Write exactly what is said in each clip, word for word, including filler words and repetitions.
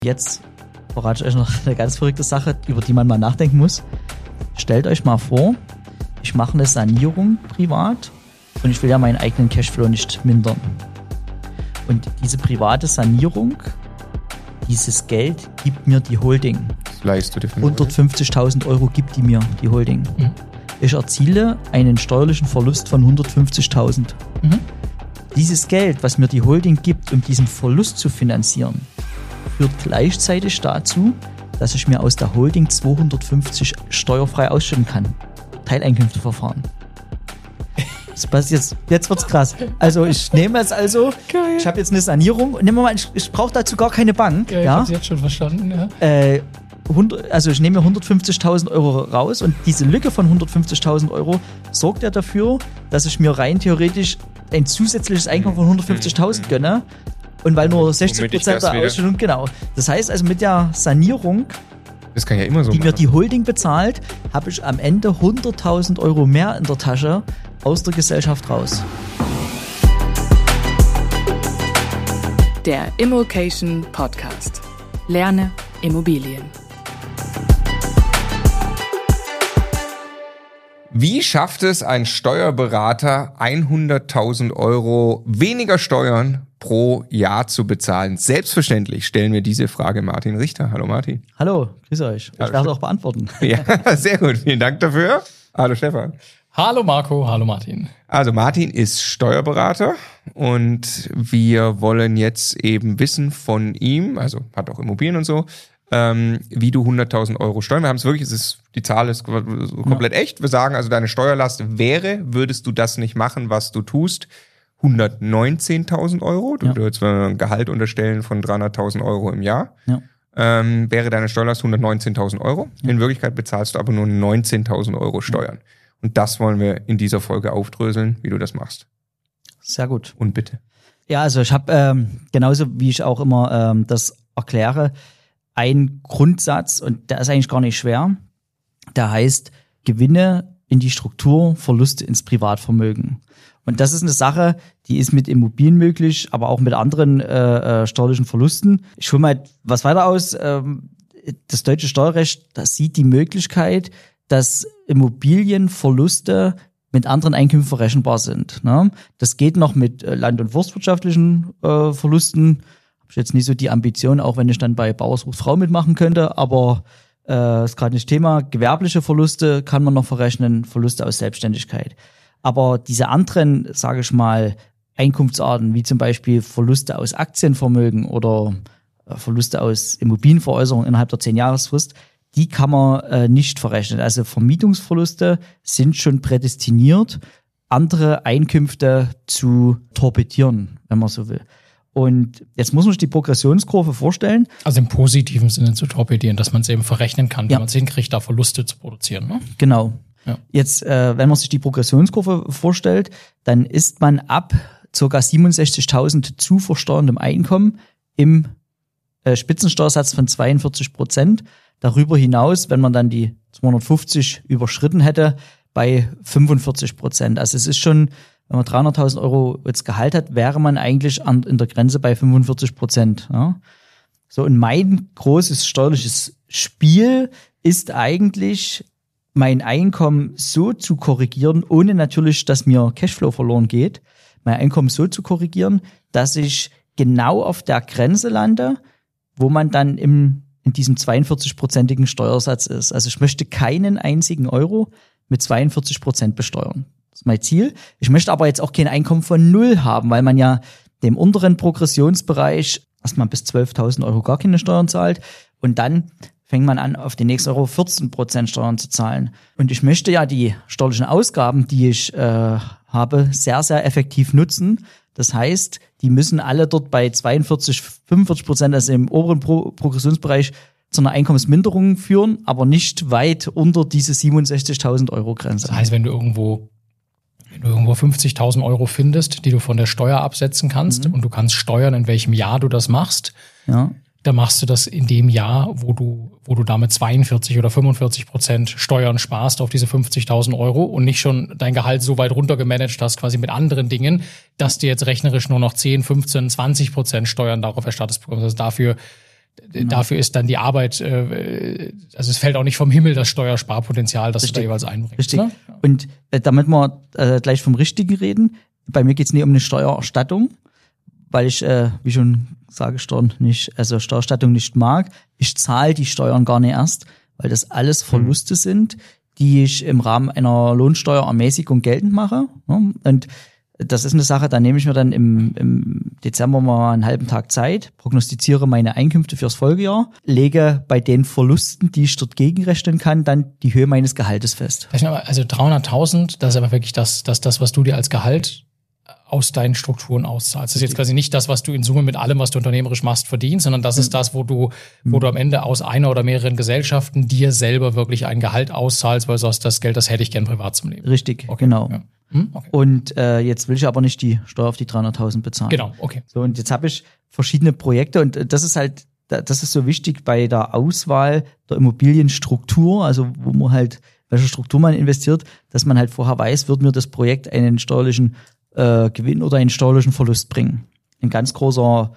Jetzt verrate ich euch noch eine ganz verrückte Sache, über die man mal nachdenken muss. Stellt euch mal vor, ich mache eine Sanierung privat und ich will ja meinen eigenen Cashflow nicht mindern. Und diese private Sanierung, dieses Geld gibt mir die Holding. Das leihst du dir von hundertfünfzigtausend Euro gibt die mir, die Holding. Mhm. Ich erziele einen steuerlichen Verlust von hundertfünfzigtausend. Mhm. Dieses Geld, was mir die Holding gibt, um diesen Verlust zu finanzieren, führt gleichzeitig dazu, dass ich mir aus der Holding zweihundertfünfzig steuerfrei ausschütten kann. Teileinkünfteverfahren. Das passiert jetzt, jetzt wird's krass. Also ich nehme es also, Geil. Ich habe jetzt eine Sanierung, nehmen wir mal, ich, ich brauche dazu gar keine Bank. Ja, ich ja? hab's jetzt schon verstanden, ja. Äh, hundert, also ich nehme mir hundertfünfzigtausend Euro raus und diese Lücke von hundertfünfzigtausend Euro sorgt ja dafür, dass ich mir rein theoretisch ein zusätzliches Einkommen von hundertfünfzigtausend gönne. Und weil nur sechzig Prozent der Ausschüttung, genau. Das heißt also mit der Sanierung, das kann ja immer so die machen. mir die Holding bezahlt, habe ich am Ende hunderttausend Euro mehr in der Tasche aus der Gesellschaft raus. Der Immokation Podcast. Lerne Immobilien. Wie schafft es ein Steuerberater, hunderttausend Euro weniger Steuern pro Jahr zu bezahlen? Selbstverständlich stellen wir diese Frage Martin Richter. Hallo Martin. Hallo, grüß euch. Ich Hallo. werde auch beantworten. Ja, sehr gut. Vielen Dank dafür. Hallo Stefan. Hallo Marco, hallo Martin. Also Martin ist Steuerberater und wir wollen jetzt eben wissen von ihm, also hat auch Immobilien und so, ähm, wie du hunderttausend Euro Steuern. Wir haben es wirklich, es ist, die Zahl ist komplett ja. echt. Wir sagen also, deine Steuerlast wäre, würdest du das nicht machen, was du tust, hundertneunzehntausend Euro. Du ja. würdest ein Gehalt unterstellen von dreihunderttausend Euro im Jahr. Ja. Ähm, wäre deine Steuerlast hundertneunzehntausend Euro. Ja. In Wirklichkeit bezahlst du aber nur neunzehntausend Euro Steuern. Ja. Und das wollen wir in dieser Folge aufdröseln, wie du das machst. Sehr gut. Und bitte. Ja, also ich habe ähm, genauso wie ich auch immer ähm, das erkläre, einen Grundsatz, und der ist eigentlich gar nicht schwer. Der heißt Gewinne in die Struktur, Verluste ins Privatvermögen. Und das ist eine Sache, die ist mit Immobilien möglich, aber auch mit anderen äh, steuerlichen Verlusten. Ich hole mal was weiter aus. Ähm, das deutsche Steuerrecht, das sieht die Möglichkeit, dass Immobilienverluste mit anderen Einkünften verrechenbar sind. Ne? Das geht noch mit land- und forstwirtschaftlichen äh, Verlusten. Habe ich jetzt nicht so die Ambition, auch wenn ich dann bei Bauer sucht Frau mitmachen könnte, aber äh, ist gerade nicht Thema. Gewerbliche Verluste kann man noch verrechnen, Verluste aus Selbstständigkeit. Aber diese anderen, sage ich mal, Einkunftsarten, wie zum Beispiel Verluste aus Aktienvermögen oder äh, Verluste aus Immobilienveräußerung innerhalb der zehn-Jahresfrist, die kann man äh, nicht verrechnen. Also Vermietungsverluste sind schon prädestiniert, andere Einkünfte zu torpedieren, wenn man so will. Und jetzt muss man sich die Progressionskurve vorstellen. Also im positiven Sinne zu torpedieren, dass man es eben verrechnen kann, wenn ja. man es hinkriegt, da Verluste zu produzieren. Ne? Genau. Ja. Jetzt, äh, wenn man sich die Progressionskurve vorstellt, dann ist man ab ca. siebenundsechzigtausend zu versteuerndem Einkommen im äh, Spitzensteuersatz von zweiundvierzig Prozent. Darüber hinaus, wenn man dann die zweihundertfünfzig überschritten hätte, bei fünfundvierzig Prozent. Also es ist schon, wenn man dreihunderttausend Euro jetzt Gehalt hat, wäre man eigentlich an, in der Grenze bei fünfundvierzig Prozent. Ja. So, und mein großes steuerliches Spiel ist eigentlich, mein Einkommen so zu korrigieren, ohne natürlich, dass mir Cashflow verloren geht, mein Einkommen so zu korrigieren, dass ich genau auf der Grenze lande, wo man dann im in diesem zweiundvierzig-prozentigen Steuersatz ist. Also ich möchte keinen einzigen Euro mit zweiundvierzig Prozent besteuern. Das ist mein Ziel. Ich möchte aber jetzt auch kein Einkommen von null haben, weil man ja dem unteren Progressionsbereich erstmal bis zwölftausend Euro gar keine Steuern zahlt und dann fängt man an, auf den nächsten Euro vierzehn Prozent Steuern zu zahlen. Und ich möchte ja die steuerlichen Ausgaben, die ich äh, habe, sehr, sehr effektiv nutzen. Das heißt, die müssen alle dort bei zweiundvierzig, fünfundvierzig Prozent, also im oberen Pro- Progressionsbereich, zu einer Einkommensminderung führen, aber nicht weit unter diese siebenundsechzigtausend Euro Grenze. Das heißt, wenn du irgendwo, wenn du irgendwo fünfzigtausend Euro findest, die du von der Steuer absetzen kannst mhm. und du kannst steuern, in welchem Jahr du das machst, ja. dann machst du das in dem Jahr, wo du, wo du damit zweiundvierzig oder fünfundvierzig Prozent Steuern sparst auf diese fünfzigtausend Euro und nicht schon dein Gehalt so weit runter gemanagt hast, quasi mit anderen Dingen, dass dir jetzt rechnerisch nur noch zehn, fünfzehn, zwanzig Prozent Steuern darauf erstattet bekommst. Also dafür, Genau. Dafür ist dann die Arbeit, äh, also es fällt auch nicht vom Himmel das Steuersparpotenzial, das Richtig. Du da jeweils einbringst. Richtig. Ne? Und äh, damit wir äh, gleich vom Richtigen reden, bei mir geht's nie um eine Steuererstattung, weil ich, äh, wie schon sage, Steuern nicht, also Steuererstattung nicht mag. Ich zahle die Steuern gar nicht erst, weil das alles Verluste mhm. sind, die ich im Rahmen einer Lohnsteuerermäßigung geltend mache. Ne? Und das ist eine Sache, da nehme ich mir dann im, im Dezember mal einen halben Tag Zeit, prognostiziere meine Einkünfte fürs Folgejahr, lege bei den Verlusten, die ich dort gegenrechnen kann, dann die Höhe meines Gehaltes fest. Also dreihunderttausend, das ist aber wirklich das, das, das, was du dir als Gehalt aus deinen Strukturen auszahlst. Das ist jetzt quasi nicht das, was du in Summe mit allem, was du unternehmerisch machst, verdienst, sondern das ist das, wo du, wo du am Ende aus einer oder mehreren Gesellschaften dir selber wirklich ein Gehalt auszahlst, weil du sagst, das Geld, das hätte ich gern privat zum Leben. Richtig, okay, genau. Ja. Hm? Okay. Und äh, jetzt will ich aber nicht die Steuer auf die dreihunderttausend bezahlen. Genau, okay. So, und jetzt habe ich verschiedene Projekte und das ist halt, das ist so wichtig bei der Auswahl der Immobilienstruktur, also wo man halt, welche Struktur man investiert, dass man halt vorher weiß, wird mir das Projekt einen steuerlichen äh, Gewinn oder einen steuerlichen Verlust bringen. Ein ganz großer,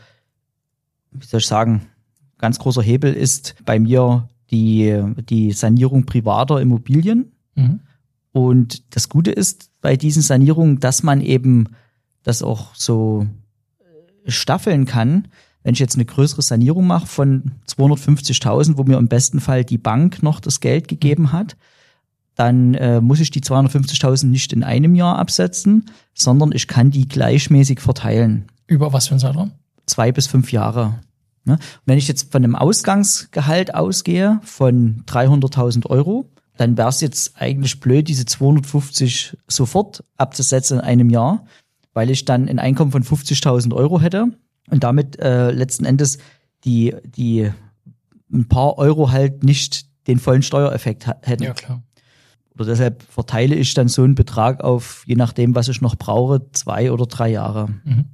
wie soll ich sagen, ganz großer Hebel ist bei mir die, die Sanierung privater Immobilien. Mhm. Und das Gute ist bei diesen Sanierungen, dass man eben das auch so staffeln kann. Wenn ich jetzt eine größere Sanierung mache von zweihundertfünfzigtausend, wo mir im besten Fall die Bank noch das Geld gegeben hat, dann äh, muss ich die zweihundertfünfzigtausend nicht in einem Jahr absetzen, sondern ich kann die gleichmäßig verteilen. Über was für einen Zeitraum? Zwei bis fünf Jahre. Ja? Und wenn ich jetzt von einem Ausgangsgehalt ausgehe von dreihunderttausend Euro, dann wäre es jetzt eigentlich blöd, diese zweihundertfünfzig sofort abzusetzen in einem Jahr, weil ich dann ein Einkommen von fünfzigtausend Euro hätte und damit äh, letzten Endes die die ein paar Euro halt nicht den vollen Steuereffekt ha- hätten. Ja, klar. Oder deshalb verteile ich dann so einen Betrag auf, je nachdem, was ich noch brauche, zwei oder drei Jahre. Mhm.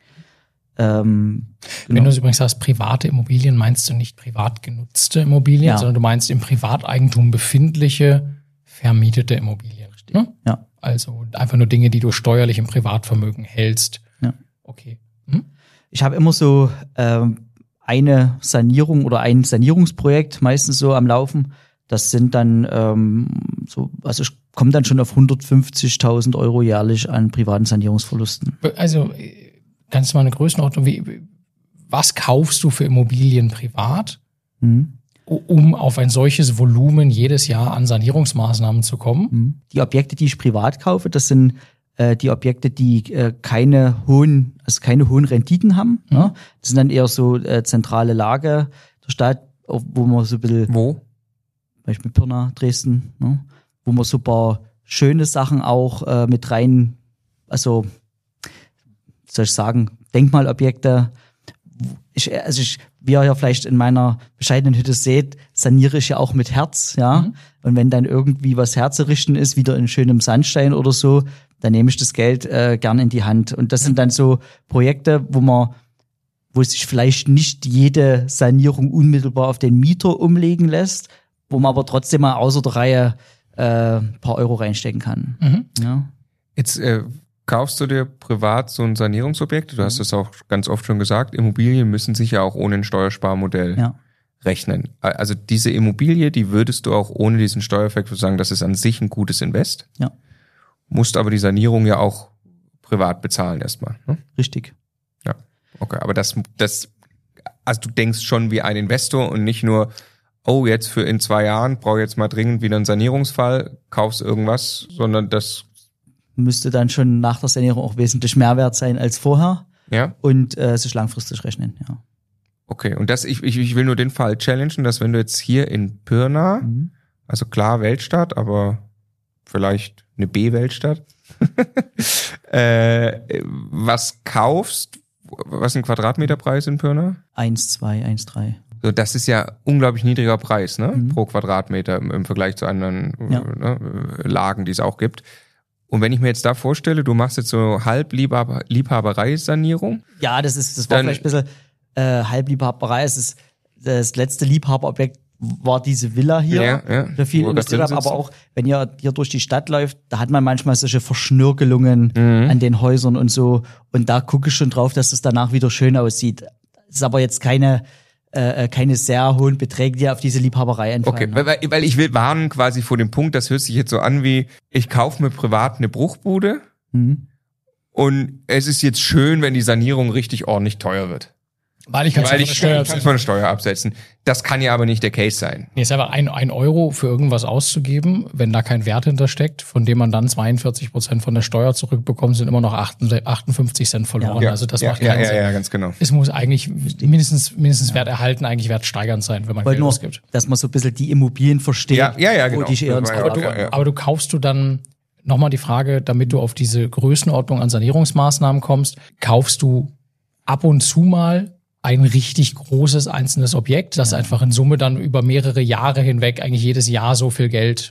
Ähm, Wenn genau. du es übrigens sagst, private Immobilien, meinst du nicht privat genutzte Immobilien, Ja. sondern du meinst im Privateigentum befindliche, vermietete Immobilien. Ne? Ja. Also einfach nur Dinge, die du steuerlich im Privatvermögen hältst. Ja. Okay. Hm? Ich habe immer so ähm, eine Sanierung oder ein Sanierungsprojekt meistens so am Laufen. Das sind dann ähm, so, also ich komme dann schon auf hundertfünfzigtausend Euro jährlich an privaten Sanierungsverlusten. Also kannst du mal eine Größenordnung, wie, was kaufst du für Immobilien privat, Mhm. um auf ein solches Volumen jedes Jahr an Sanierungsmaßnahmen zu kommen? Mhm. Die Objekte, die ich privat kaufe, das sind äh, die Objekte, die äh, keine hohen, also keine hohen Renditen haben. Mhm. Ne? Das sind dann eher so äh, zentrale Lage der Stadt, wo man so ein bisschen Wo? Beispiel Pirna, Dresden, ne? Wo man so ein paar schöne Sachen auch äh, mit rein, also wie soll ich sagen, Denkmalobjekte. Ich, also ich, wie ihr ja vielleicht in meiner bescheidenen Hütte seht, saniere ich ja auch mit Herz, ja. Mhm. Und wenn dann irgendwie was herzurichten ist, wieder in schönem Sandstein oder so, dann nehme ich das Geld äh, gern in die Hand. Und das sind dann so Projekte, wo man wo sich vielleicht nicht jede Sanierung unmittelbar auf den Mieter umlegen lässt, wo man aber trotzdem mal außer der Reihe äh, ein paar Euro reinstecken kann. Mhm. Ja. Jetzt äh, kaufst du dir privat so ein Sanierungsobjekt, du hast es auch ganz oft schon gesagt, Immobilien müssen sich ja auch ohne ein Steuersparmodell Ja. rechnen. Also diese Immobilie, die würdest du auch ohne diesen Steuereffekt sagen, das ist an sich ein gutes Invest. Ja. Musst aber die Sanierung ja auch privat bezahlen erstmal. Ne? Richtig. Ja, okay, aber das, das, also du denkst schon wie ein Investor und nicht nur, oh, jetzt für in zwei Jahren brauche ich jetzt mal dringend wieder einen Sanierungsfall, kaufst irgendwas, sondern das Müsste dann schon nach der Sanierung auch wesentlich mehr wert sein als vorher ja, und äh, sich langfristig rechnen, ja. okay. Und das, ich, ich, ich will nur den Fall challengen, dass wenn du jetzt hier in Pirna, Mhm. also klar Weltstadt, aber vielleicht eine B-Weltstadt, äh, was kaufst, was ein Quadratmeterpreis in Pirna? Eins, zwei, eins, drei. So, das ist ja unglaublich niedriger Preis, ne, Mhm. pro Quadratmeter im, im Vergleich zu anderen Ja. äh, ne, Lagen, die es auch gibt. Und wenn ich mir jetzt da vorstelle, du machst jetzt so halb Liebhaber, Liebhaberei-Sanierung. Ja, das ist, das war Dann- vielleicht ein bisschen äh, Halbliebhaberei. Es ist das letzte Liebhaberobjekt war diese Villa hier, Ja, ja. da viel Wo wir investiert drin habe, aber sitzen. auch, wenn ihr hier durch die Stadt läuft, da hat man manchmal solche Verschnörkelungen Mhm. an den Häusern und so. Und da gucke ich schon drauf, dass es danach wieder schön aussieht. Es ist aber jetzt keine äh, keine sehr hohen Beträge, die auf diese Liebhaberei entfallen. Okay, weil, weil ich will warnen quasi vor dem Punkt, das hört sich jetzt so an wie, ich kaufe mir privat eine Bruchbude Mhm. und es ist jetzt schön, wenn die Sanierung richtig ordentlich teuer wird. Weil ich kann Weil es ich von der kann Steuer von der Steuer absetzen. Das kann ja aber nicht der Case sein. Nee, ist einfach ein, ein Euro für irgendwas auszugeben, wenn da kein Wert hintersteckt, von dem man dann zweiundvierzig Prozent von der Steuer zurückbekommt, sind immer noch achtundfünfzig Cent verloren. Ja, Also das ja, macht ja, keinen ja, Sinn. ja, ganz genau. Es muss eigentlich mindestens, mindestens Wert erhalten, eigentlich wertsteigernd sein, wenn man Wollte Geld nur, ausgibt. dass man so ein bisschen die Immobilien versteht, Ja, ja, ja, genau. wo die eher ins Das war ja Aber Radar du, Ja, ja. aber du kaufst du dann, nochmal die Frage, damit du auf diese Größenordnung an Sanierungsmaßnahmen kommst, kaufst du ab und zu mal ein richtig großes einzelnes Objekt, das einfach in Summe dann über mehrere Jahre hinweg eigentlich jedes Jahr so viel Geld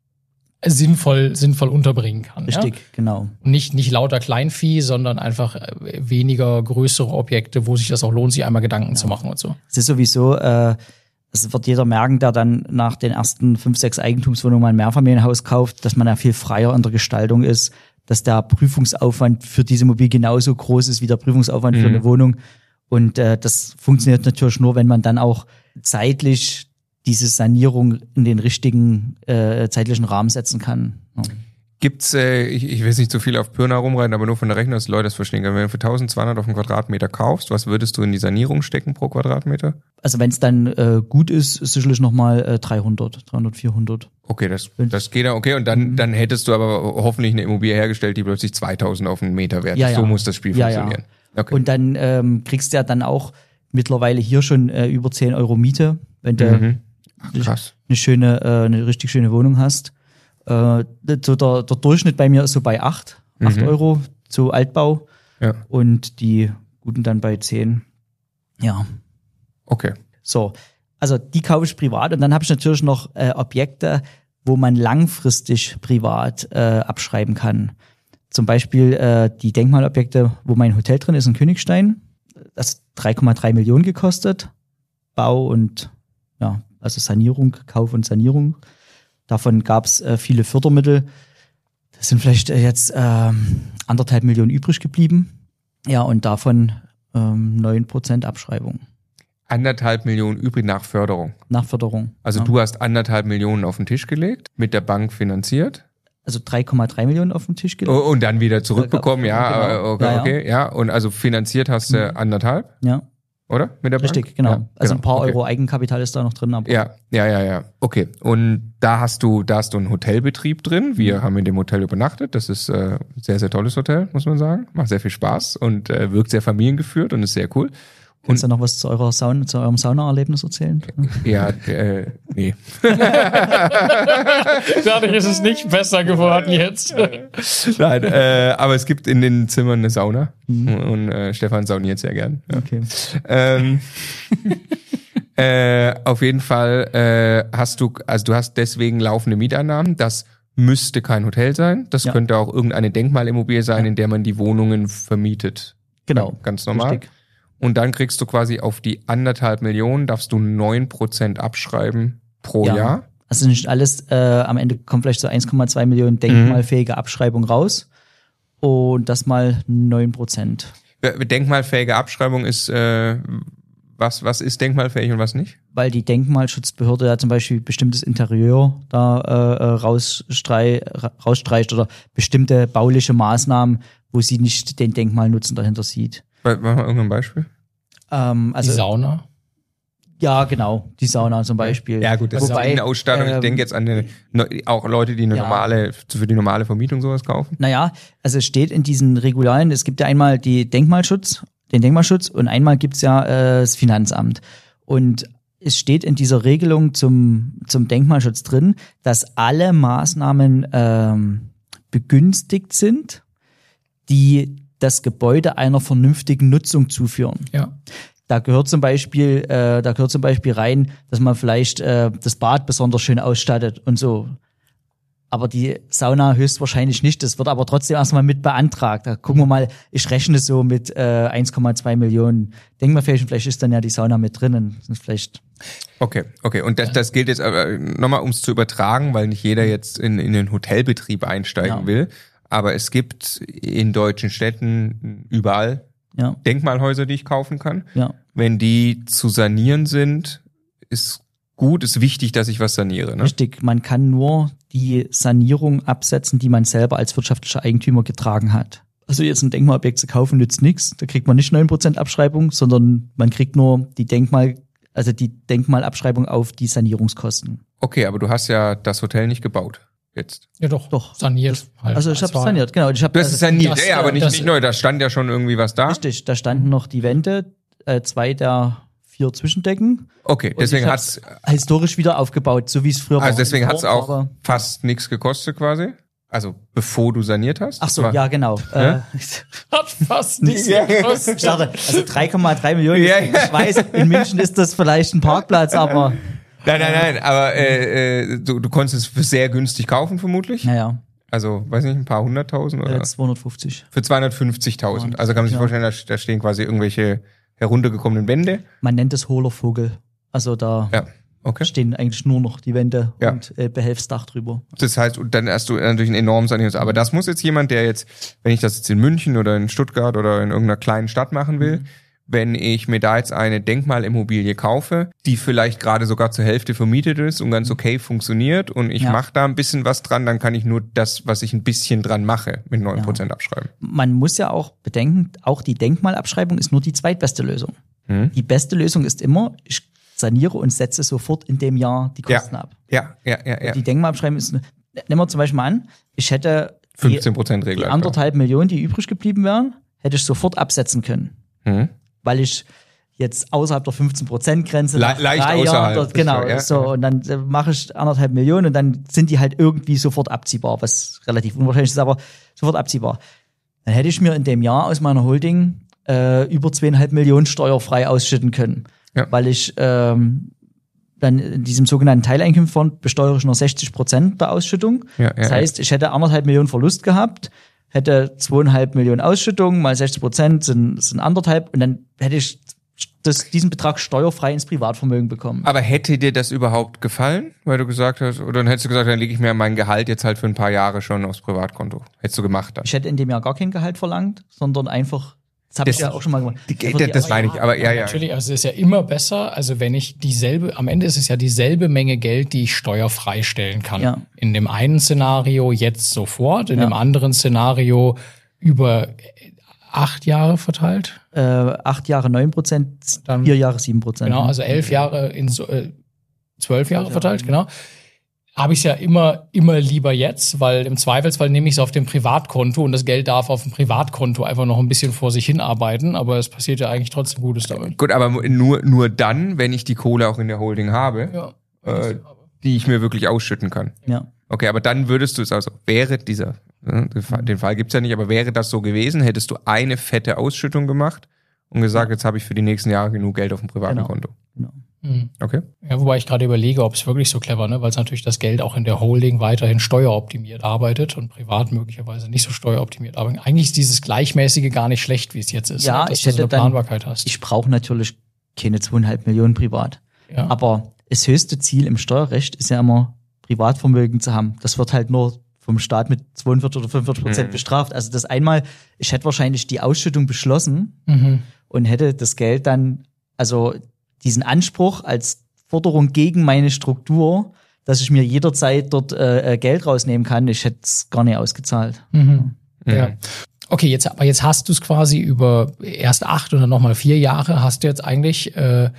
sinnvoll, sinnvoll unterbringen kann. Richtig, Ja? genau. Nicht, nicht lauter Kleinvieh, sondern einfach weniger größere Objekte, wo sich das auch lohnt, sich einmal Gedanken zu machen und so. Es ist sowieso, äh, das wird jeder merken, der dann nach den ersten fünf, sechs Eigentumswohnungen mal ein Mehrfamilienhaus kauft, dass man ja viel freier in der Gestaltung ist, dass der Prüfungsaufwand für diese Immobilie genauso groß ist wie der Prüfungsaufwand Mhm. für eine Wohnung. Und äh, das funktioniert natürlich nur, wenn man dann auch zeitlich diese Sanierung in den richtigen äh, zeitlichen Rahmen setzen kann. Ja. Gibt's, äh, ich, ich will jetzt nicht zu viel auf Pirna rumreiten, aber nur von der Rechnung, dass Leute das verstehen können. Wenn du für eintausendzweihundert auf einen Quadratmeter kaufst, was würdest du in die Sanierung stecken pro Quadratmeter? Also wenn es dann äh, gut ist, ist sicherlich nochmal äh, dreihundert, dreihundert, vierhundert. Okay, das, das geht ja okay. Und dann, dann hättest du aber hoffentlich eine Immobilie hergestellt, die plötzlich zweitausend auf einen Meter wert ist. Ja, ja. So muss das Spiel Ja, funktionieren. Okay. Und dann ähm, kriegst du ja dann auch mittlerweile hier schon äh, über zehn Euro Miete, wenn du Mhm. Ach, krass. eine schöne, äh, eine richtig schöne Wohnung hast. Äh, so der, der Durchschnitt bei mir ist so bei acht, acht Mhm. Euro zu Altbau Ja, und die guten dann bei zehn. Ja, okay. so. Also die kaufe ich privat und dann habe ich natürlich noch äh, Objekte, wo man langfristig privat äh, abschreiben kann. Zum Beispiel äh, die Denkmalobjekte, wo mein Hotel drin ist in Königstein. Das hat drei Komma drei Millionen gekostet. Bau und ja, also Sanierung, Kauf und Sanierung. Davon gab es äh, viele Fördermittel. Das sind vielleicht äh, jetzt ähm, anderthalb Millionen übrig geblieben. Ja, und davon ähm, neun Prozent Abschreibung Anderthalb Millionen übrig nach Förderung. nach Förderung. Also ja. du hast anderthalb Millionen auf den Tisch gelegt, mit der Bank finanziert. Also drei Komma drei Millionen auf den Tisch gelegt. Oh, und dann wieder zurückbekommen, ja, Genau. okay, Ja, ja. okay, ja. Und also finanziert hast du anderthalb, Ja, oder? Mit der Bank? richtig, genau. Ja, also genau. ein paar okay. Euro Eigenkapital ist da noch drin, aber Ja, ja, ja, ja. Okay. Und da hast du, da hast du einen Hotelbetrieb drin. Wir Mhm. haben in dem Hotel übernachtet. Das ist äh, sehr, sehr tolles Hotel, muss man sagen. Macht sehr viel Spaß und äh, wirkt sehr familiengeführt und ist sehr cool. kannst du noch was zu eurer Sauna, zu eurem Saunaerlebnis erzählen? Ja, äh, nee. Dadurch ist es nicht besser geworden jetzt. Nein, äh, aber es gibt in den Zimmern eine Sauna und äh, Stefan sauniert sehr gern. Ja. Okay. Ähm, äh, auf jeden Fall äh, hast du, also du hast deswegen laufende Mieteinnahmen. Das müsste kein Hotel sein. Das Ja. könnte auch irgendeine Denkmalimmobilie sein, in der man die Wohnungen vermietet. Genau. Ganz normal. Richtig. Und dann kriegst du quasi auf die anderthalb Millionen, darfst du neun Prozent abschreiben pro Ja. Jahr. Also nicht alles, äh, am Ende kommt vielleicht so eins Komma zwei Millionen denkmalfähige Abschreibung raus. Und das mal neun Prozent. Äh, Denkmalfähige Abschreibung ist, äh, was, was ist denkmalfähig und was nicht? Weil die Denkmalschutzbehörde ja zum Beispiel bestimmtes Interieur da äh, rausstrei ra- rausstreicht oder bestimmte bauliche Maßnahmen, wo sie nicht den Denkmalnutzen dahinter sieht. Mach mal irgendein Beispiel. Ähm, also Die Sauna. ja, genau, die Sauna zum Beispiel. Ja gut, das Wobei, ist eine Ausstattung. Ich ähm, denke jetzt an eine, auch Leute, die eine ja. normale, für die normale Vermietung sowas kaufen. Naja, also es steht in diesen Regularien, es gibt ja einmal die Denkmalschutz, den Denkmalschutz und einmal gibt's ja äh, das Finanzamt. Und es steht in dieser Regelung zum, zum Denkmalschutz drin, dass alle Maßnahmen ähm, begünstigt sind, die das Gebäude einer vernünftigen Nutzung zuführen. Ja. Da gehört zum Beispiel, äh, da gehört zum Beispiel rein, dass man vielleicht äh, das Bad besonders schön ausstattet und so. Aber die Sauna höchstwahrscheinlich nicht. Das wird aber trotzdem erstmal mit beantragt. Da gucken wir mal, ich rechne so mit äh, eins Komma zwei Millionen denkmalfähig und vielleicht ist dann ja die Sauna mit drinnen. Vielleicht. Okay, okay. Und das, das gilt jetzt aber nochmal, um es zu übertragen, weil nicht jeder jetzt in, in den Hotelbetrieb einsteigen Ja. will. Aber es gibt in deutschen Städten überall Ja, Denkmalhäuser, die ich kaufen kann. ja. wenn die zu sanieren sind, ist gut, ist wichtig, dass ich was saniere. Ne? Richtig, man kann nur die Sanierung absetzen, die man selber als wirtschaftlicher Eigentümer getragen hat. Also jetzt ein Denkmalobjekt zu kaufen nützt nichts, da kriegt man nicht neun Prozent Abschreibung, sondern man kriegt nur die Denkmal, also die Denkmalabschreibung auf die Sanierungskosten. Okay, aber du hast ja das Hotel nicht gebaut jetzt. Ja doch, Doch. Saniert. Halt. Also ich Das habe war- saniert, genau. Ich hab, Du hast also, es saniert, das, ja, aber äh, nicht, das- nicht neu, da stand ja schon irgendwie was da. Richtig, da standen noch die Wände, äh, zwei der vier Zwischendecken. Okay, Und deswegen ich hat's, hab's historisch wieder aufgebaut, so wie es früher war. also deswegen hat's Aber- auch fast nichts gekostet quasi. Also bevor du saniert hast. Ach so, War- ja, genau. Ja? Äh, Hat fast nichts Ja. gekostet. ich dachte, also drei Komma drei Millionen. Ja, ist- Ich weiß, in München ist das vielleicht ein Parkplatz, aber Nein, nein, nein, aber äh, äh, du, du konntest es für sehr günstig kaufen vermutlich. naja, Also, weiß nicht, ein paar hunderttausend oder? äh, zweihundertfünfzig. Für zweihundertfünfzigtausend. Also kann man sich Ja. vorstellen, da, da stehen quasi irgendwelche heruntergekommenen Wände. Man nennt es hohler Vogel. Also da Ja, okay. stehen eigentlich nur noch die Wände Ja. und äh, Behelfsdach drüber. Das heißt, und dann hast du natürlich einen enormen Sanierungs. Aber das muss jetzt jemand, der jetzt, wenn ich das jetzt in München oder in Stuttgart oder in irgendeiner kleinen Stadt machen will, Mhm. wenn ich mir da jetzt eine Denkmalimmobilie kaufe, die vielleicht gerade sogar zur Hälfte vermietet ist und ganz okay funktioniert und ich Ja. mache da ein bisschen was dran, dann kann ich nur das, was ich ein bisschen dran mache, mit neun Prozent abschreiben. Man muss ja auch bedenken, auch die Denkmalabschreibung ist nur die zweitbeste Lösung. Hm? Die beste Lösung ist immer, ich saniere und setze sofort in dem Jahr die Kosten Ja. ab. Ja, ja, ja, ja. Die Denkmalabschreibung ist, nehmen wir zum Beispiel mal an, ich hätte die, fünfzehn Prozent die Regel. anderthalb Millionen, die übrig geblieben wären, hätte ich sofort absetzen können. Hm? Weil ich jetzt außerhalb der fünfzehn Prozent Grenze Le- nach leicht drei Jahren außerhalb dort, bist genau, du, ja, so, ja. und dann äh, mache ich anderthalb Millionen und dann sind die halt irgendwie sofort abziehbar, was relativ unwahrscheinlich ist, aber sofort abziehbar. Dann hätte ich mir in dem Jahr aus meiner Holding äh, über zweieinhalb Millionen steuerfrei ausschütten können, Ja. weil ich ähm, dann in diesem sogenannten Teileinkünftefonds besteuere ich nur sechzig Prozent der Ausschüttung. Ja, ja, das ja. heißt, ich hätte anderthalb Millionen Verlust gehabt, hätte zweieinhalb Millionen Ausschüttung, mal sechzig Prozent sind, sind anderthalb und dann hätte ich das, diesen Betrag steuerfrei ins Privatvermögen bekommen. Aber hätte dir das überhaupt gefallen, weil du gesagt hast, oder dann hättest du gesagt, dann lege ich mir mein Gehalt jetzt halt für ein paar Jahre schon aufs Privatkonto. Hättest du gemacht dann. Ich hätte in dem Jahr gar kein Gehalt verlangt, sondern einfach, das habe ich Das- ja auch schon mal gemacht. Die, Einfach das, die- das meine ich, aber ja, ja. Natürlich, also es ist ja immer besser, also wenn ich dieselbe, am Ende ist es ja dieselbe Menge Geld, die ich steuerfrei stellen kann. Ja. In dem einen Szenario jetzt sofort, in Ja. dem anderen Szenario über acht Jahre verteilt. Äh, acht Jahre neun Prozent, Dann- vier Jahre sieben Prozent. Genau, also elf Jahre in so, äh, zwölf Jahre Jahre, verteilt, ja. genau. Habe ich es ja immer, immer lieber jetzt, weil im Zweifelsfall nehme ich es auf dem Privatkonto und das Geld darf auf dem Privatkonto einfach noch ein bisschen vor sich hinarbeiten, aber es passiert ja eigentlich trotzdem Gutes damit. Gut, aber nur, nur dann, wenn ich die Kohle auch in der Holding habe, Ja. äh, die ich mir wirklich ausschütten kann. Ja. Okay, aber dann würdest du es also, wäre dieser, ne, den Fall- den Fall gibt's ja nicht, aber wäre das so gewesen, hättest du eine fette Ausschüttung gemacht und gesagt, jetzt habe ich für die nächsten Jahre genug Geld auf dem privaten Genau. Konto. Genau. Mhm. Okay. Ja, wobei ich gerade überlege, ob es wirklich so clever, ne, weil es natürlich das Geld auch in der Holding weiterhin steueroptimiert arbeitet und privat möglicherweise nicht so steueroptimiert arbeitet. Eigentlich ist dieses Gleichmäßige gar nicht schlecht, wie es jetzt ist, Ja, ne, dass ich du so hätte eine dann- Planbarkeit hast. Ich brauche natürlich keine zweieinhalb Millionen privat. ja. Aber das höchste Ziel im Steuerrecht ist ja immer, Privatvermögen zu haben. Das wird halt nur vom Staat mit zweiundvierzig oder fünfundvierzig Prozent Mhm. bestraft. Also das einmal, ich hätte wahrscheinlich die Ausschüttung beschlossen Mhm. und hätte das Geld dann, also diesen Anspruch als Forderung gegen meine Struktur, dass ich mir jederzeit dort äh, Geld rausnehmen kann, ich hätte es gar nicht ausgezahlt. Mhm. Mhm. Ja. Okay, jetzt, aber jetzt hast du es quasi über erst acht oder nochmal vier Jahre, hast du jetzt eigentlich äh,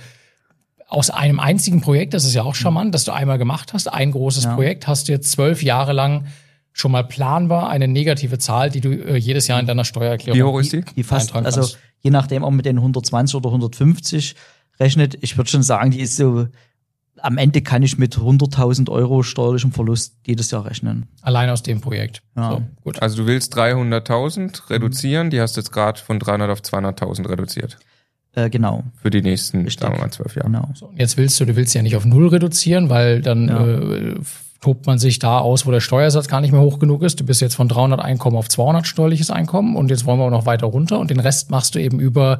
aus einem einzigen Projekt, das ist ja auch charmant, dass du einmal gemacht hast, ein großes Ja. Projekt, hast du jetzt zwölf Jahre lang schon mal planbar eine negative Zahl, die du äh, jedes Jahr in deiner Steuererklärung Wie hoch ist die? Die fast, eintragen also kannst. je nachdem, ob mit den hundertzwanzig oder hundertfünfzig rechnet, ich würde schon sagen, die ist so, am Ende kann ich mit hunderttausend Euro steuerlichem Verlust jedes Jahr rechnen. Allein aus dem Projekt. Ja. So, gut. Also du willst dreihunderttausend reduzieren, die hast du jetzt gerade von dreihundert auf zweihunderttausend reduziert. Äh, genau, Für die nächsten, Richtig. sagen wir mal, zwölf Jahre. genau. So, und jetzt willst du, du willst ja nicht auf null reduzieren, weil dann Ja. äh, tobt man sich da aus, wo der Steuersatz gar nicht mehr hoch genug ist. Du bist jetzt von dreihundert Einkommen auf zweihundert steuerliches Einkommen und jetzt wollen wir auch noch weiter runter und den Rest machst du eben über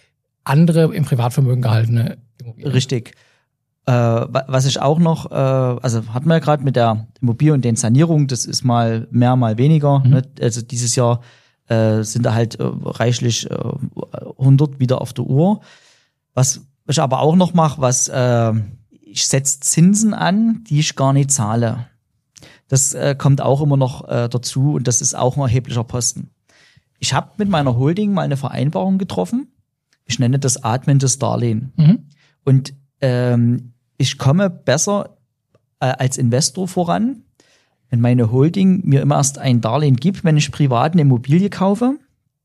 andere im Privatvermögen gehaltene Immobilien. Richtig. Äh, wa- was ich auch noch, äh, also hatten wir ja gerade mit der Immobilie und den Sanierungen, das ist mal mehr, mal weniger. Mhm. Ne? Also dieses Jahr äh, sind da halt äh, reichlich äh, hundert wieder auf der Uhr. Was ich aber auch noch mache, was äh, ich setze Zinsen an, die ich gar nicht zahle. Das äh, kommt auch immer noch äh, dazu und das ist auch ein erheblicher Posten. Ich habe mit meiner Holding mal eine Vereinbarung getroffen. Ich nenne das atmendes Darlehen. Mhm. Und ähm, ich komme besser äh, als Investor voran, wenn meine Holding mir immer erst ein Darlehen gibt, wenn ich privat eine Immobilie kaufe,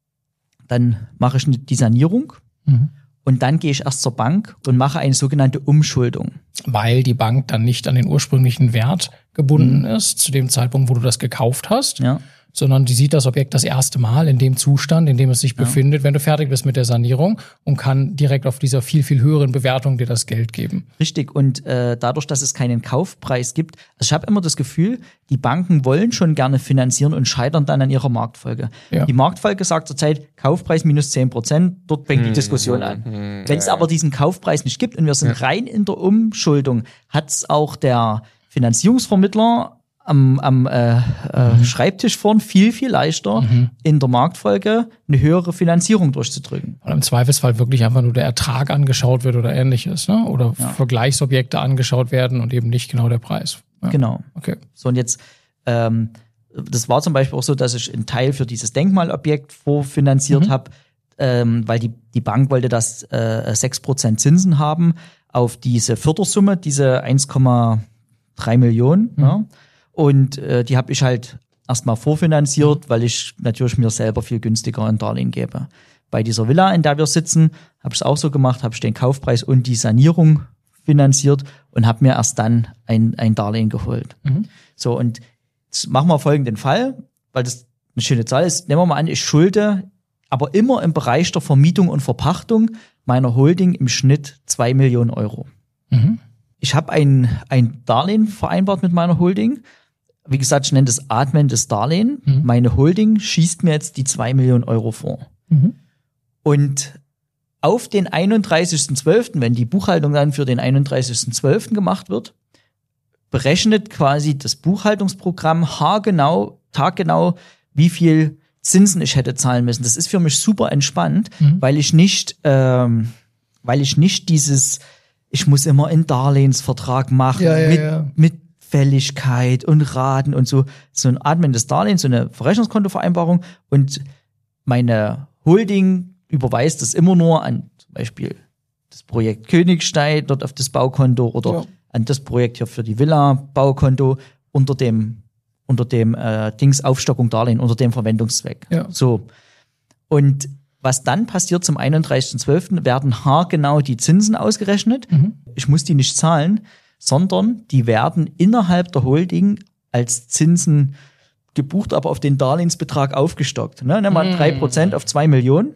dann mache ich die Sanierung Mhm. und dann gehe ich erst zur Bank und mache eine sogenannte Umschuldung. Weil die Bank dann nicht an den ursprünglichen Wert gebunden ist, zu dem Zeitpunkt, wo du das gekauft hast, Ja. sondern die sieht das Objekt das erste Mal in dem Zustand, in dem es sich befindet, wenn du fertig bist mit der Sanierung und kann direkt auf dieser viel, viel höheren Bewertung dir das Geld geben. Richtig. Und äh, dadurch, dass es keinen Kaufpreis gibt, also ich habe immer das Gefühl, die Banken wollen schon gerne finanzieren und scheitern dann an ihrer Marktfolge. Ja. Die Marktfolge sagt zurzeit Kaufpreis minus zehn Prozent, dort fängt die Diskussion an. Wenn es aber diesen Kaufpreis nicht gibt und wir sind rein in der Umschuldung, hat es auch der Finanzierungsvermittler am, am äh, äh, Mhm. Schreibtisch vorn viel, viel leichter, in der Marktfolge eine höhere Finanzierung durchzudrücken. Oder im Zweifelsfall wirklich einfach nur der Ertrag angeschaut wird oder ähnliches, ne? Oder Vergleichsobjekte angeschaut werden und eben nicht genau der Preis. Ja. Genau. Okay. So, und jetzt, ähm, das war zum Beispiel auch so, dass ich einen Teil für dieses Denkmalobjekt vorfinanziert Mhm. habe, ähm, weil die, die Bank wollte das äh, sechs Prozent Zinsen haben auf diese Fördersumme, diese eins Komma drei Millionen. Mhm. Ja. Und äh, die habe ich halt erstmal vorfinanziert, weil ich natürlich mir selber viel günstiger ein Darlehen gebe. Bei dieser Villa, in der wir sitzen, habe ich es auch so gemacht, habe ich den Kaufpreis und die Sanierung finanziert und habe mir erst dann ein, ein Darlehen geholt. Mhm. So, und jetzt machen wir folgenden Fall, weil das eine schöne Zahl ist. Nehmen wir mal an, ich schulde aber immer im Bereich der Vermietung und Verpachtung meiner Holding im Schnitt zwei Millionen Euro. Mhm. Ich habe ein, ein Darlehen vereinbart mit meiner Holding. Wie gesagt, ich nenne das atmendes Darlehen. Mhm. Meine Holding schießt mir jetzt die zwei Millionen Euro vor. Mhm. Und auf den einunddreißigsten zwölften, wenn die Buchhaltung dann für den einunddreißigsten zwölften gemacht wird, berechnet quasi das Buchhaltungsprogramm haargenau, taggenau, wie viel Zinsen ich hätte zahlen müssen. Das ist für mich super entspannt, Mhm. weil ich nicht, ähm, weil ich nicht dieses, ich muss immer einen Darlehensvertrag machen Ja, ja, mit, ja. mit Fälligkeit und Raten und so. So ein atmendes Darlehen, so eine Verrechnungskontovereinbarung und meine Holding überweist das immer nur an zum Beispiel das Projekt Königstein, dort auf das Baukonto oder Ja. an das Projekt hier für die Villa Baukonto unter dem unter dem äh, Dings Aufstockung Darlehen, unter dem Verwendungszweck. Ja. So. Und was dann passiert zum einunddreißigsten zwölften werden haargenau die Zinsen ausgerechnet. Mhm. Ich muss die nicht zahlen, sondern die werden innerhalb der Holding als Zinsen gebucht, aber auf den Darlehensbetrag aufgestockt. Ne? Nimm mal Mhm. drei Prozent auf zwei Millionen.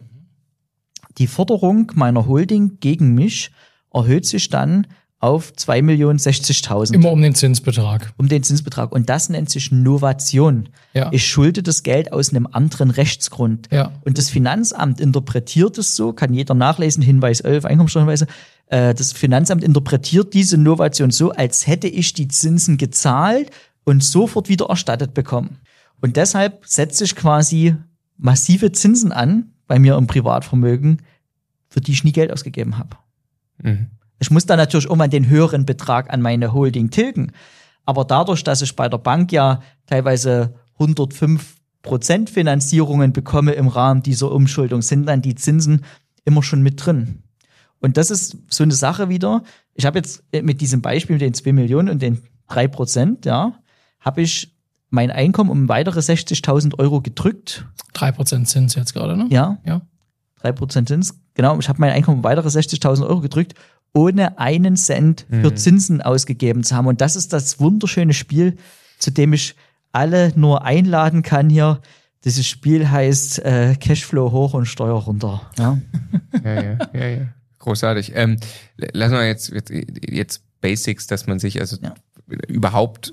Die Forderung meiner Holding gegen mich erhöht sich dann auf zwei Millionen sechzigtausend. Immer um den Zinsbetrag. Um den Zinsbetrag. Und das nennt sich Novation. Ja. Ich schulde das Geld aus einem anderen Rechtsgrund. Ja. Und das Finanzamt interpretiert es so, kann jeder nachlesen, Hinweis elf, Einkommensteuerhinweise. Äh, das Finanzamt interpretiert diese Novation so, als hätte ich die Zinsen gezahlt und sofort wieder erstattet bekommen. Und deshalb setze ich quasi massive Zinsen an bei mir im Privatvermögen, für die ich nie Geld ausgegeben habe. Mhm. Ich muss dann natürlich irgendwann den höheren Betrag an meine Holding tilgen. Aber dadurch, dass ich bei der Bank ja teilweise hundertfünf Prozent Finanzierungen bekomme im Rahmen dieser Umschuldung, sind dann die Zinsen immer schon mit drin. Und das ist so eine Sache wieder. Ich habe jetzt mit diesem Beispiel mit den zwei Millionen und den drei Prozent, ja, habe ich mein Einkommen um weitere sechzigtausend Euro gedrückt. drei Prozent Zins jetzt gerade, ne? Ja, Ja. drei Prozent Zins. Genau, ich habe mein Einkommen um weitere sechzigtausend Euro gedrückt, ohne einen Cent für Zinsen ausgegeben zu haben. Und das ist das wunderschöne Spiel, zu dem ich alle nur einladen kann hier. Dieses Spiel heißt äh, Cashflow hoch und Steuer runter. Ja, Ja, ja, ja, ja. Großartig. Ähm, lassen wir jetzt, jetzt, jetzt Basics, dass man sich also Ja. überhaupt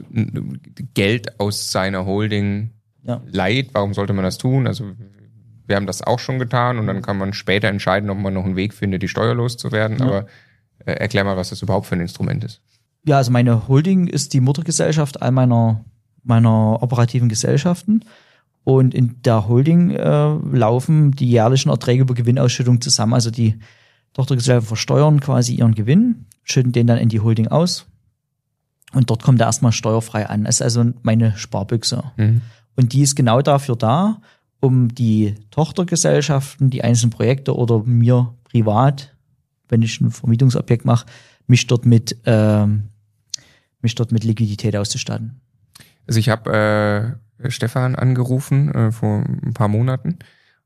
Geld aus seiner Holding Ja. leiht. Warum sollte man das tun? Also wir haben das auch schon getan und dann kann man später entscheiden, ob man noch einen Weg findet, die Steuer loszuwerden. Ja. Aber äh, erklär mal, was das überhaupt für ein Instrument ist. ja, also meine Holding ist die Muttergesellschaft all meiner, meiner operativen Gesellschaften. Und in der Holding äh, laufen die jährlichen Erträge über Gewinnausschüttung zusammen. Also die Tochtergesellschaften versteuern quasi ihren Gewinn, schütten den dann in die Holding aus und dort kommt er erstmal steuerfrei an. Das ist also meine Sparbüchse. Mhm. Und die ist genau dafür da, um die Tochtergesellschaften, die einzelnen Projekte oder mir privat, wenn ich ein Vermietungsobjekt mache, mich dort mit ähm, mich dort mit Liquidität auszustatten. Also ich habe äh, Stefan angerufen äh, vor ein paar Monaten.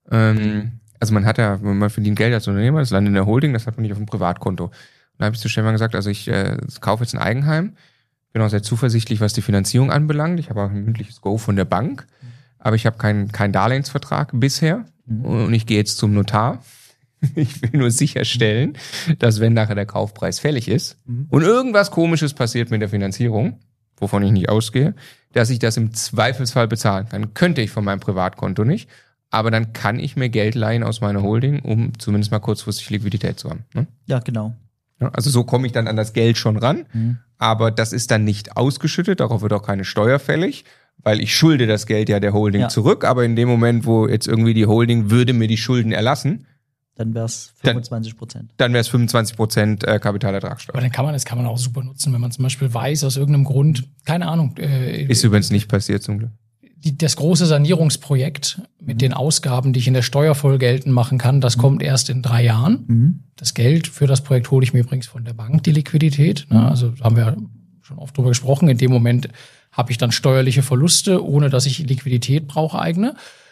Ähm, also man hat ja, man verdient Geld als Unternehmer, das landet in der Holding, das hat man nicht auf dem Privatkonto. Und da habe ich zu Stefan gesagt, also ich äh, kaufe jetzt ein Eigenheim, bin auch sehr zuversichtlich, was die Finanzierung anbelangt. Ich habe auch ein mündliches Go von der Bank, aber ich habe keinen keinen Darlehensvertrag bisher mhm. und ich gehe jetzt zum Notar. Ich will nur sicherstellen, dass wenn nachher der Kaufpreis fällig ist mhm. und irgendwas Komisches passiert mit der Finanzierung, wovon ich nicht ausgehe, dass ich das im Zweifelsfall bezahlen kann. Könnte ich von meinem Privatkonto nicht, aber dann kann ich mir Geld leihen aus meiner Holding, um zumindest mal kurzfristig Liquidität zu haben. Ne? Ja, genau. Ja, also so komme ich dann an das Geld schon ran, mhm. aber das ist dann nicht ausgeschüttet, darauf wird auch keine Steuer fällig, weil ich schulde das Geld ja der Holding ja. zurück, aber in dem Moment, wo jetzt irgendwie die Holding würde mir die Schulden erlassen, dann wäre es fünfundzwanzig Prozent. Dann, dann wäre es fünfundzwanzig Prozent äh, Kapitalertragssteuer. Aber dann kann man das kann man auch super nutzen, wenn man zum Beispiel weiß, aus irgendeinem Grund, keine Ahnung. Äh, ist übrigens nicht passiert zum Glück. Die, das große Sanierungsprojekt mit mhm. den Ausgaben, die ich in der Steuer voll geltend machen kann, das mhm. kommt erst in drei Jahren. Mhm. Das Geld für das Projekt hole ich mir übrigens von der Bank, die Liquidität. Ne? Also haben wir schon oft drüber gesprochen. In dem Moment habe ich dann steuerliche Verluste, ohne dass ich Liquidität brauche eigene.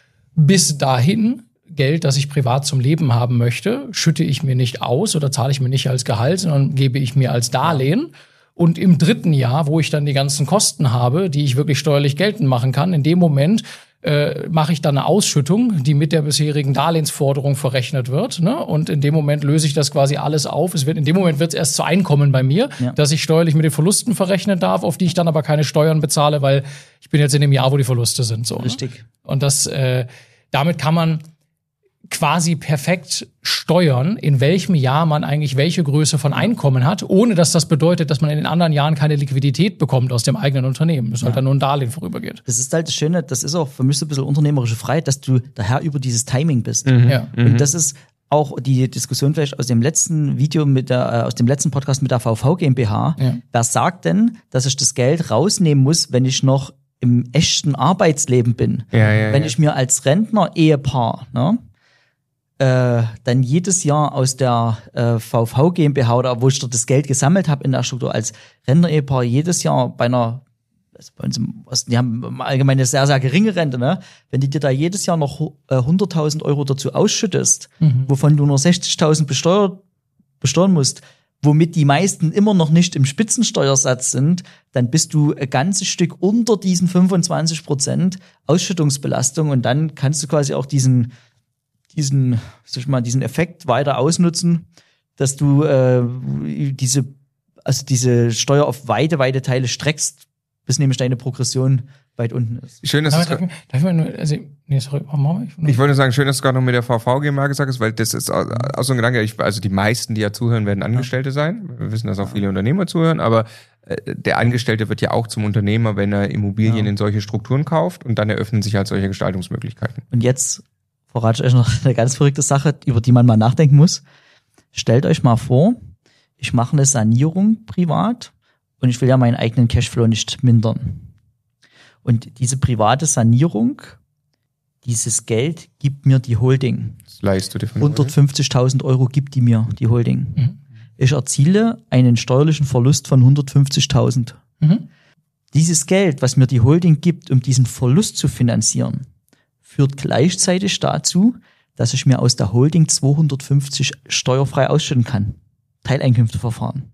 Bis dahin Geld, das ich privat zum Leben haben möchte, schütte ich mir nicht aus oder zahle ich mir nicht als Gehalt, sondern gebe ich mir als Darlehen. Und im dritten Jahr, wo ich dann die ganzen Kosten habe, die ich wirklich steuerlich geltend machen kann, in dem Moment äh, mache ich dann eine Ausschüttung, die mit der bisherigen Darlehensforderung verrechnet wird. Ne? Und in dem Moment löse ich das quasi alles auf. Es wird in dem Moment wird es erst zu Einkommen bei mir, ja. dass ich steuerlich mit den Verlusten verrechnen darf, auf die ich dann aber keine Steuern bezahle, weil ich bin jetzt in dem Jahr, wo die Verluste sind. So, Richtig. Ne? Und das, äh, damit kann man quasi perfekt steuern, in welchem Jahr man eigentlich welche Größe von Einkommen hat, ohne dass das bedeutet, dass man in den anderen Jahren keine Liquidität bekommt aus dem eigenen Unternehmen. Das ja. halt dann nur ein Darlehen vorübergeht. Das ist halt das Schöne, das ist auch für mich so ein bisschen unternehmerische Freiheit, dass du der Herr über dieses Timing bist. Mhm. Ja. Und das ist auch die Diskussion vielleicht aus dem letzten Video mit der, äh, aus dem letzten Podcast mit der V V GmbH. Ja. Wer sagt denn, dass ich das Geld rausnehmen muss, wenn ich noch im echten Arbeitsleben bin? Ja, ja, wenn ja. ich mir als Rentner, Ehepaar, ne, Äh, dann jedes Jahr aus der äh, V V GmbH oder wo ich dort das Geld gesammelt habe in der Struktur als Rentner-Ehepaar jedes Jahr bei einer, also bei uns im Osten, die haben im Allgemeinen eine sehr, sehr geringe Rente, ne? Wenn du dir da jedes Jahr noch äh, hunderttausend Euro dazu ausschüttest, mhm. wovon du nur sechzigtausend besteuert, besteuern musst, womit die meisten immer noch nicht im Spitzensteuersatz sind, dann bist du ein ganzes Stück unter diesen fünfundzwanzig Prozent Ausschüttungsbelastung und dann kannst du quasi auch diesen diesen, sag ich mal, diesen Effekt weiter ausnutzen, dass du äh, diese, also diese Steuer auf weite, weite Teile streckst, bis nämlich deine Progression weit unten ist. Schön, dass darf, es darf, darf ich mal nur, also, nee, sorry, Mama, ich, ich wollte sagen, schön, dass du gerade noch mit der V V GmbH gesagt hast, weil das ist auch, auch so ein Gedanke, ich, also die meisten, die ja zuhören, werden Angestellte sein. Wir wissen, dass auch viele Unternehmer zuhören, aber äh, der Angestellte wird ja auch zum Unternehmer, wenn er Immobilien ja. in solche Strukturen kauft und dann eröffnen sich halt solche Gestaltungsmöglichkeiten. Und jetzt verrate ich euch noch eine ganz verrückte Sache, über die man mal nachdenken muss. Stellt euch mal vor, ich mache eine Sanierung privat und ich will ja meinen eigenen Cashflow nicht mindern. Und diese private Sanierung, dieses Geld gibt mir die Holding. Das leihst du dir von hundertfünfzigtausend Euro gibt die mir, die Holding. Mhm. Ich erziele einen steuerlichen Verlust von hundertfünfzigtausend. Mhm. Dieses Geld, was mir die Holding gibt, um diesen Verlust zu finanzieren, führt gleichzeitig dazu, dass ich mir aus der Holding zweihundertfünfzig steuerfrei ausschütten kann. Teileinkünfteverfahren.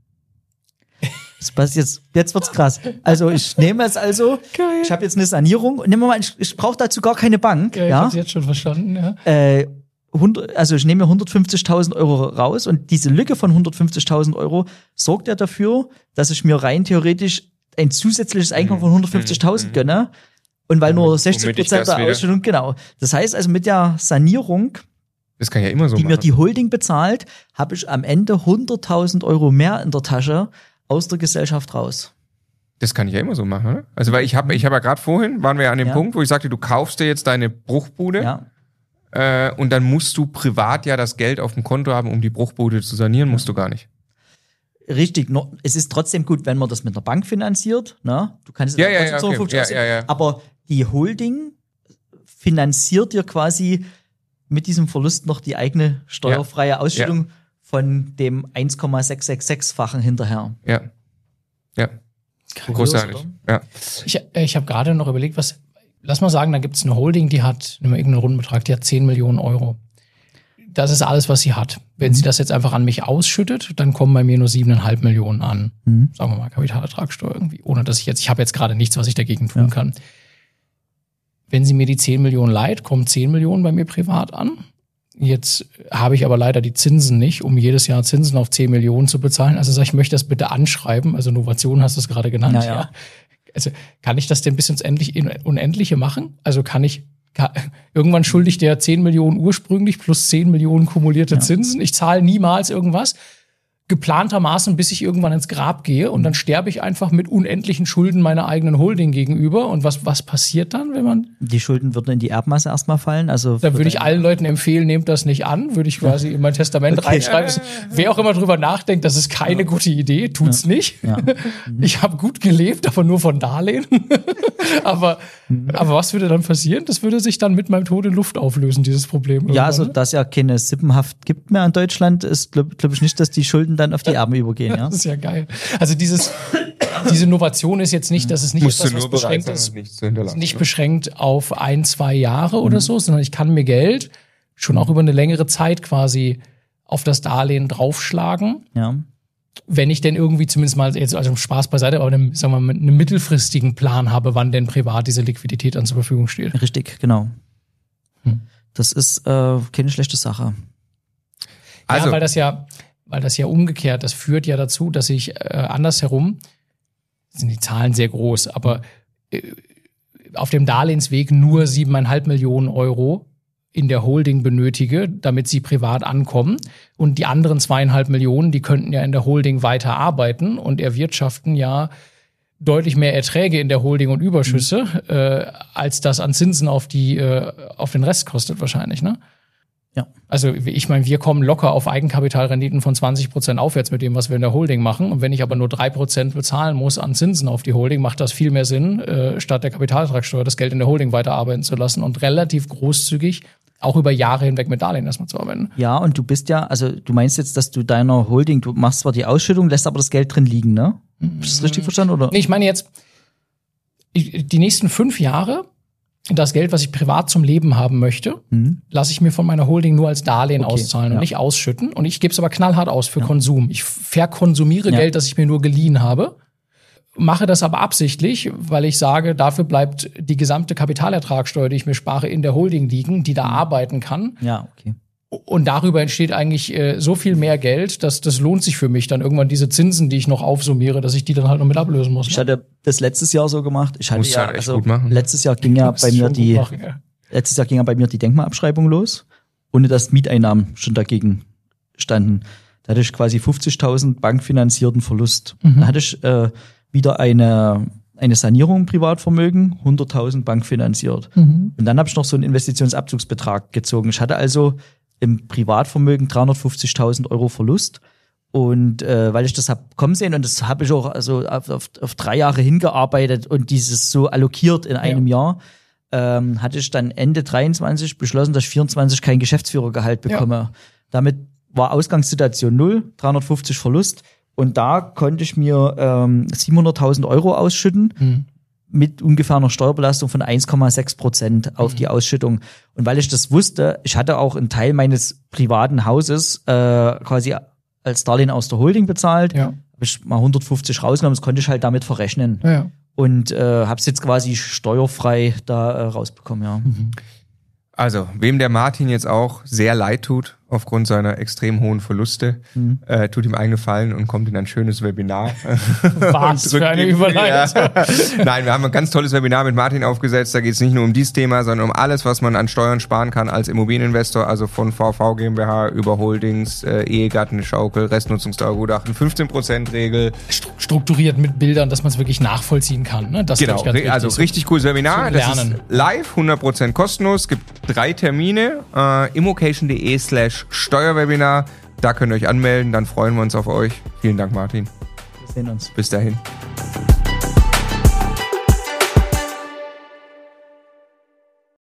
Das passiert jetzt, jetzt wird's krass. Also ich nehme es also, Geil. ich habe jetzt eine Sanierung und nehmen wir mal, ich, ich brauche dazu gar keine Bank. Geil, ja? Ich hab's jetzt schon verstanden, ja. Äh, hundert, also ich nehme mir hundertfünfzigtausend Euro raus und diese Lücke von hundertfünfzigtausend Euro sorgt ja dafür, dass ich mir rein theoretisch ein zusätzliches Einkommen von hundertfünfzigtausend gönne. Und weil nur sechzig Prozent der Ausschüttung, genau. Das heißt also mit der Sanierung, das kann ja immer so die machen. mir die Holding bezahlt, habe ich am Ende hunderttausend Euro mehr in der Tasche aus der Gesellschaft raus. Das kann ich ja immer so machen, oder? Also weil ich habe ich hab ja gerade vorhin, waren wir ja an dem ja. Punkt, wo ich sagte, du kaufst dir jetzt deine Bruchbude, ja. Äh, und dann musst du privat ja das Geld auf dem Konto haben, um die Bruchbude zu sanieren, musst du gar nicht. Richtig, no, es ist trotzdem gut, wenn man das mit einer Bank finanziert. Ne? Du kannst es ja, ja, ja, okay. ja, ja, ja. Aber die Holding finanziert dir quasi mit diesem Verlust noch die eigene steuerfreie Ausschüttung ja. von dem eins Komma sechs sechs sechs-fachen hinterher. Ja, ja. Großartig. Ja. Ich, ich habe gerade noch überlegt, was, lass mal sagen, da gibt es eine Holding, die hat, nehmen wir irgendeinen Rundenbetrag, die hat zehn Millionen Euro. Das ist alles, was sie hat. Wenn mhm. sie das jetzt einfach an mich ausschüttet, dann kommen bei mir nur siebeneinhalb Millionen an. Mhm. Sagen wir mal, Kapitalertragssteuer irgendwie. Ohne dass ich jetzt, ich habe jetzt gerade nichts, was ich dagegen tun ja. kann. Wenn sie mir die zehn Millionen leiht, kommen zehn Millionen bei mir privat an. Jetzt habe ich aber leider die Zinsen nicht, um jedes Jahr Zinsen auf zehn Millionen zu bezahlen. Also sag ich, möchte das bitte anschreiben. Also Novation hast du es gerade genannt. Ja, ja. ja. Also kann ich das denn bis ins Unendliche machen? Also kann ich, kann, irgendwann schulde ich der zehn Millionen ursprünglich plus zehn Millionen kumulierte ja. Zinsen. Ich zahle niemals irgendwas. Geplantermaßen, bis ich irgendwann ins Grab gehe und dann sterbe ich einfach mit unendlichen Schulden meiner eigenen Holding gegenüber. Und was, was passiert dann, wenn man... Die Schulden würden in die Erbmasse erstmal fallen. Also da würde ich allen Leuten empfehlen, nehmt das nicht an. Würde ich quasi ja. in mein Testament okay. reinschreiben. Wer auch immer drüber nachdenkt, das ist keine ja. gute Idee, tut's ja. nicht. Ja. Mhm. Ich habe gut gelebt, aber nur von Darlehen. aber, mhm. aber was würde dann passieren? Das würde sich dann mit meinem Tod in Luft auflösen, dieses Problem. Ja, also dass ja keine Sippenhaft gibt mehr in Deutschland, ist glaube glaub ich nicht, dass die Schulden dann auf die Erben übergehen. Ja? Das ist ja geil. Also dieses, diese Innovation ist jetzt nicht, dass es nicht Musst etwas, was beschränkt sein, ist, nicht, nicht beschränkt auf ein, zwei Jahre mhm. oder so, sondern ich kann mir Geld schon auch über eine längere Zeit quasi auf das Darlehen draufschlagen. Ja. Wenn ich denn irgendwie zumindest mal, jetzt also Spaß beiseite, aber einen, sagen wir mal, einen mittelfristigen Plan habe, wann denn privat diese Liquidität dann zur Verfügung steht. Richtig, genau. Hm. Das ist äh, keine schlechte Sache. Also, ja, weil das ja, weil das ja umgekehrt, das führt ja dazu, dass ich äh, andersherum, sind die Zahlen sehr groß, aber äh, auf dem Darlehensweg nur siebeneinhalb Millionen Euro in der Holding benötige, damit sie privat ankommen. Und die anderen zweieinhalb Millionen, die könnten ja in der Holding weiter arbeiten und erwirtschaften ja deutlich mehr Erträge in der Holding und Überschüsse, mhm. äh, als das an Zinsen auf die äh, auf den Rest kostet wahrscheinlich, ne? Ja. Also ich meine, wir kommen locker auf Eigenkapitalrenditen von zwanzig Prozent aufwärts mit dem, was wir in der Holding machen. Und wenn ich aber nur drei Prozent bezahlen muss an Zinsen auf die Holding, macht das viel mehr Sinn, äh, statt der Kapitalertragssteuer das Geld in der Holding weiterarbeiten zu lassen und relativ großzügig auch über Jahre hinweg mit Darlehen erstmal zu arbeiten. Ja, und du bist ja, also du meinst jetzt, dass du deiner Holding, du machst zwar die Ausschüttung, lässt aber das Geld drin liegen, ne? Hast du das richtig verstanden, oder? Nee, ich meine jetzt, ich, die nächsten fünf Jahre, das Geld, was ich privat zum Leben haben möchte, mhm. lasse ich mir von meiner Holding nur als Darlehen okay, auszahlen und ja. nicht ausschütten. Und ich gebe es aber knallhart aus für ja. Konsum. Ich verkonsumiere ja. Geld, das ich mir nur geliehen habe, mache das aber absichtlich, weil ich sage, dafür bleibt die gesamte Kapitalertragssteuer, die ich mir spare, in der Holding liegen, die da mhm. arbeiten kann. Ja, okay. Und darüber entsteht eigentlich äh, so viel mehr Geld, dass das lohnt sich für mich dann irgendwann diese Zinsen, die ich noch aufsummiere, dass ich die dann halt noch mit ablösen muss. Ne? Ich hatte das letztes Jahr so gemacht. Ich hatte Musst ja, halt echt also gut machen. letztes Jahr ging ja bei mir die, machen, ja. letztes Jahr ging ja bei mir die Denkmalabschreibung los, ohne dass Mieteinnahmen schon dagegen standen. Da hatte ich quasi fünfzigtausend bankfinanzierten Verlust. Mhm. Da hatte ich äh, wieder eine eine Sanierung im Privatvermögen, hunderttausend bankfinanziert. Mhm. Und dann habe ich noch so einen Investitionsabzugsbetrag gezogen. Ich hatte also im Privatvermögen dreihundertfünfzigtausend Euro Verlust. Und äh, weil ich das hab kommen sehen, und das habe ich auch also auf, auf, auf drei Jahre hingearbeitet und dieses so allokiert in einem ja. Jahr, ähm, hatte ich dann Ende dreiundzwanzig beschlossen, dass ich vierundzwanzig kein Geschäftsführergehalt bekomme. Ja. Damit war Ausgangssituation null, dreihundertfünfzig Verlust. Und da konnte ich mir ähm, siebenhunderttausend Euro ausschütten. Mhm. Mit ungefähr einer Steuerbelastung von eins Komma sechs Prozent auf mhm. die Ausschüttung. Und weil ich das wusste, ich hatte auch einen Teil meines privaten Hauses äh, quasi als Darlehen aus der Holding bezahlt, ja. habe ich mal hundertfünfzig rausgenommen, das konnte ich halt damit verrechnen. Ja. Und äh, habe es jetzt quasi steuerfrei da äh, rausbekommen, ja. Mhm. Also, wem der Martin jetzt auch sehr leid tut, aufgrund seiner extrem hohen Verluste, mhm. äh, tut ihm einen Gefallen und kommt in ein schönes Webinar. Was für eine Überleitung. Ja. Nein, wir haben ein ganz tolles Webinar mit Martin aufgesetzt. Da geht es nicht nur um dieses Thema, sondern um alles, was man an Steuern sparen kann als Immobilieninvestor, also von V V GmbH über Holdings, äh, Ehegatten, Schaukel, Restnutzungsdauergutachten, fünfzehn Prozent Regel. Strukturiert mit Bildern, dass man es wirklich nachvollziehen kann. Ne? Das genau, ganz also so richtig cooles Webinar. Das ist live, hundert Prozent kostenlos. Es gibt drei Termine. Äh, immocation.de slash Steuerwebinar. Da könnt ihr euch anmelden, dann freuen wir uns auf euch. Vielen Dank, Martin. Wir sehen uns. Bis dahin.